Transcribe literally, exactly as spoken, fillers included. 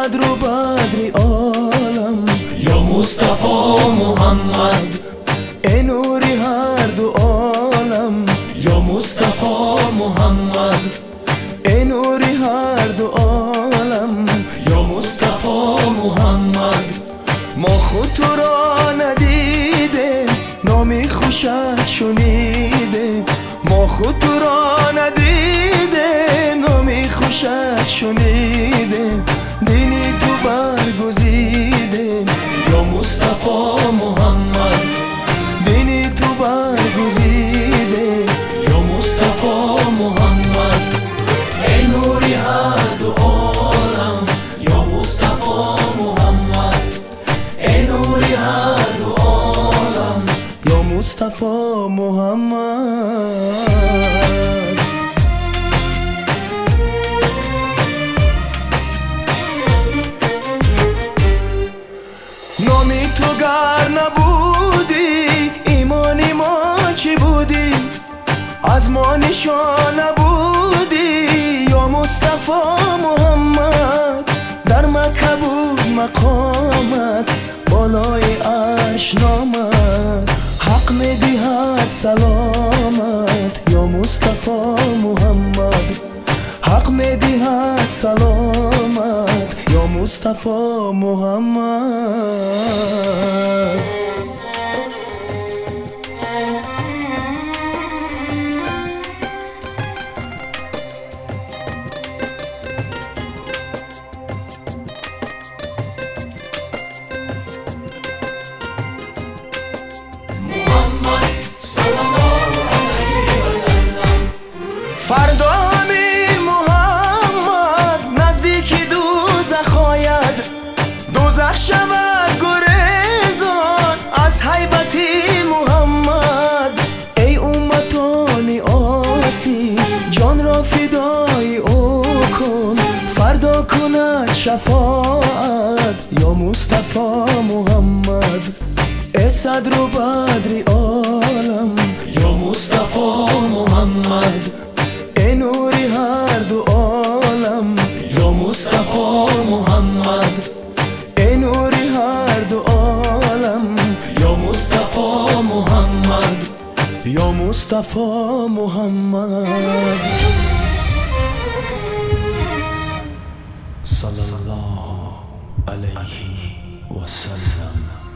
صدر و بدری عالم یا مصطفی محمد، ای نوری هر دو عالم یا مصطفی محمد، ای نوری هر دو عالم یا مصطفی محمد. ما خود تو را ندیده، نامی خوشت شنیده، ما خود تو را ندیده، نامی خوشت شنیده، دینی تو برگزیده یا مصطفی محمد، دینی تو برگزیده یا مصطفی محمد. ای نوری هر دو عالم یا مصطفی محمد، ای نوری هر دو عالم یا مصطفی محمد. نامی تو گر نبودی ایمانی ما چی بودی، از ما نشان نبودی یا مصطفی محمد. در مکه بود مقامت، بالای عرش نامت، حق میدهد سلامت یا مصطفی محمد، حق میدهد سلامت یا مصطفی محمد. فردا امیر محمد نزدیکی دوزخ آید، دوزخ شود گریزان از هیبتی محمد. ای امتان آسی جان را فدای او کن، فردا کند شفاعت یا مصطفی محمد. ای صدر و بدری عالم یا مصطفی محمد، ای نوری هر دو عالم یا مصطفی محمد، ای نوری هر دو عالم یا مصطفی محمد یا مصطفی محمد. صلی الله علیه و سلم.